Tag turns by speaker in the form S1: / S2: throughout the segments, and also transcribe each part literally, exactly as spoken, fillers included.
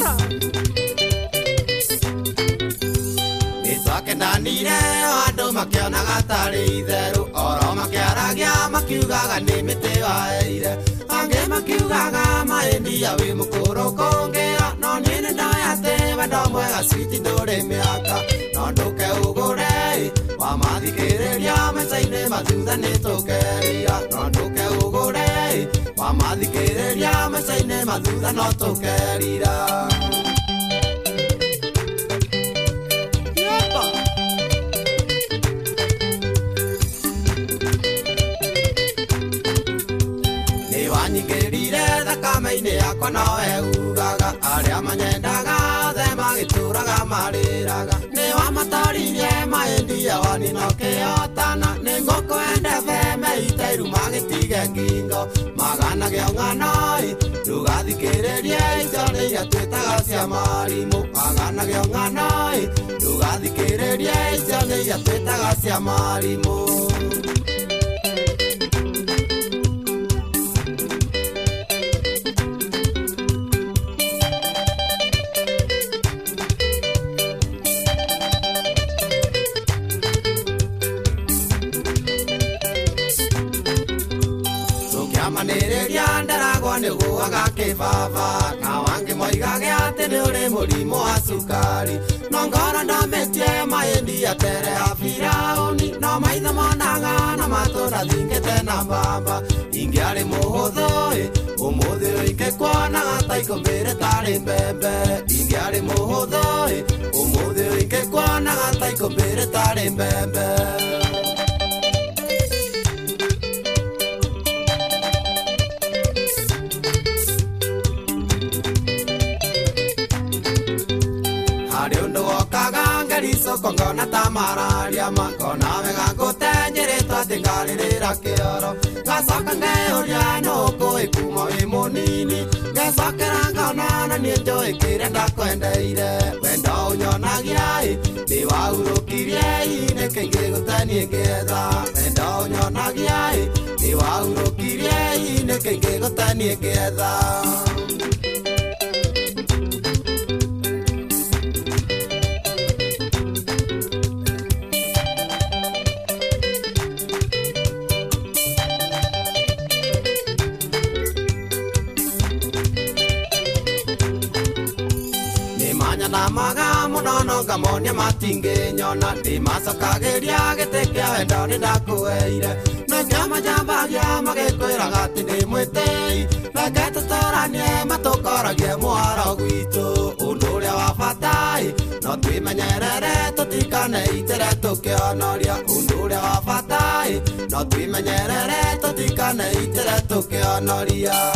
S1: Nitwakendanire andu makionaga tari itheru oro makiaragia makiugaga ni miti waeire angi makiugaga maendia wi mukuru kongera no ni nindayate wendo mwega switi nduri miaka no nduke ugure wamathikiriria mecaine mathutha nitukeria no nduke ugure wamathikiriria mecaine mathutha no tukerira. Ningirire thakame-ini yakwa nowe ugaga aria manyendaga othe magituraga mariraga ni wamatoririe maendia wanino kiotana ni ngukwende veme itairu magitige ngingo maganage ong'anoi ndugathikiririe icio ni iria twitaga cia marimu maganage ong'anoi ndugathikiririe icio ni iria twitaga cia marimu. Maniriria ndaragwa niguaga kibaba na wangi moigage ati ni uri murimu wa cukari no ngoro ndametie maendia tere ya Firauni no maitho monaga na matura thingite na mbamba ingiari muhuthu umuthi ingikuonaga ta ikumbire tari mbembe ingiari muhuthu umuthi ingikuonaga ta ikumbire tari mbembe. Soko ngona tamararia makona wega ngutenyeretwo ati ngaririra kioro ngacoka ngeuria nuku ikuma wi munini ngecokera ngona na nie njui kiria ndakwendeire wendo unyonagia ni waurukirie niki ngigutenie ngietha wendo unyonagia ni waurukirie niki ngigutenie ngietha. Namaga munono ngamonia matingi nyona ndi macokagiria giti kia wendo ni ndakueire na kiama jambagia magikwiraga ati ndi mwitei reke tutoranie matukoragie mwaro gwitu undu uria wa bata no twimenyerere tutikaneitire tukionoria undu uria wa bata no twimenyerere tutikaneitire tukionoria.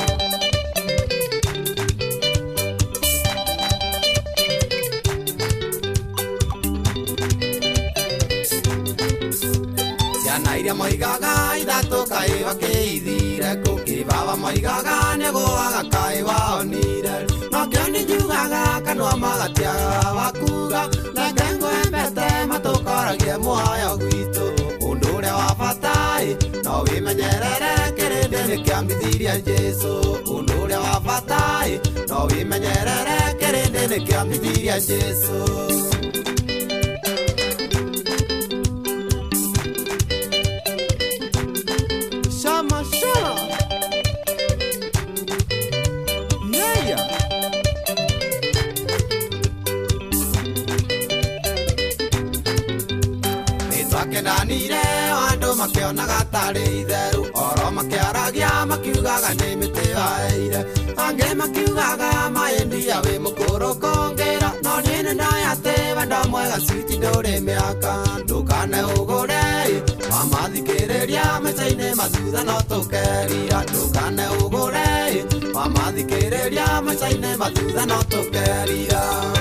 S1: Nairia moigaga ithatu kai wakeithire kukibaba moigaga niguaga kai waonire no kio ni njugaga kanua magatiaga wakuga reke ngwembete matukoragie muoyo gwitu undu uria wa bata no wimenyerere kirindi nikiambithirie Jesu undu uria wa bata no wimenyerere kirindi nikiambithirie Jesu. Nitwakendanire andu makionaga tari itheru oro makiaragia makiugaga ni miti waeire angi makiugaga maendia wi mukuru kongera no nie nindayate wendo mwega switi nduri miaka ndukane ugure wamathikiriria mecaine mathutha no tukerira ndukane ugure wamathikiriria mecaine mathutha no tukerira.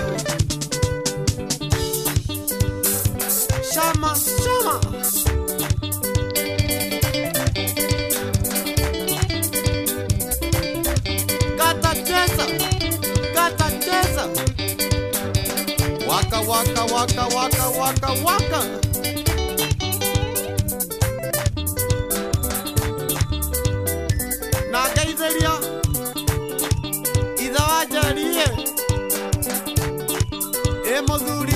S1: Shama, shama. Gata cheza, gata cheza. Waka, waka, waka, waka, waka, waka. Na gaitheria itha wanjarie mũthuri